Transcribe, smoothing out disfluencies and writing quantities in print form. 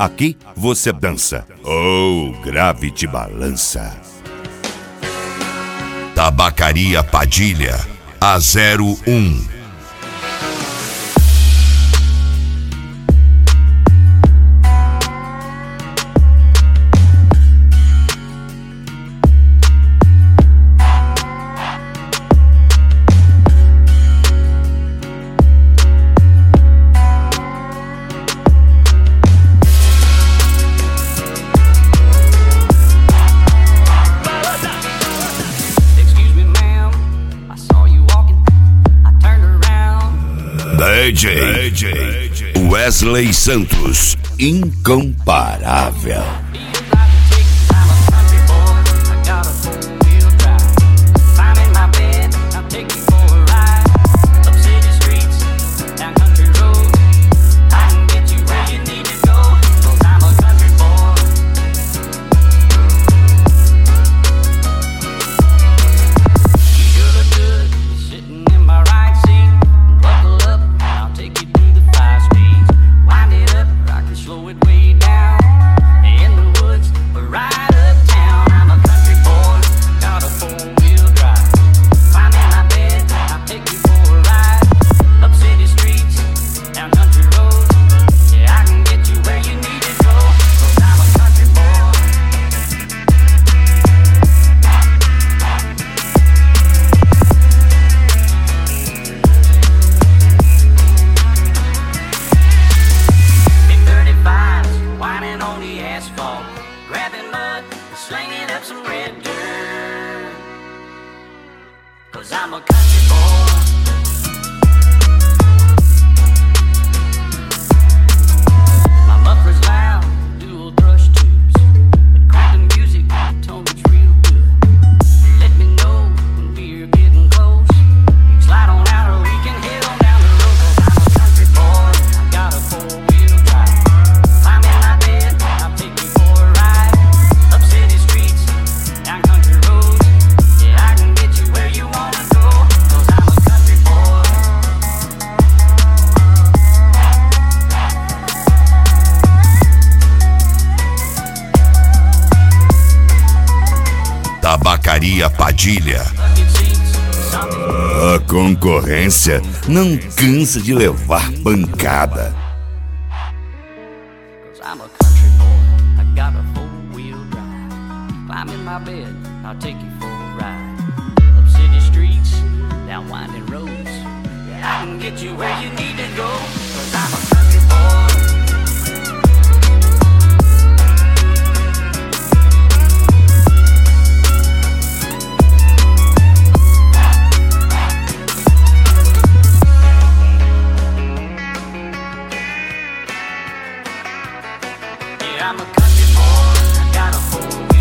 Aqui você dança. Oh, grave te balança. Tabacaria Padilha, a 01. DJ Wesley Santos, incomparável. I'm a country boy. My muffler's loud, dual thrush tubes, but crank the music, tone it's real good. Let me know when we're getting close. You can slide on out or we can head on down the road. 'Cause I'm a country boy, I got a four-wheel drive. Climb in my bed, I'll take you for a ride. Up city streets, down country roads. Yeah, I can get you where you wanna go. 'Cause I'm a country boy. Tabacaria Padilha. Bucket seats, something. A concorrência não cansa de levar pancada. 'Cause I'm a country boy, I got a four-wheel drive. Climb in my bed, I'll take you for a ride. Up city streets, down winding roads. Yeah, I can get you where you need to go. 'Cause I'm a country boy. Yeah, I'm a country boy, I got a four-wheel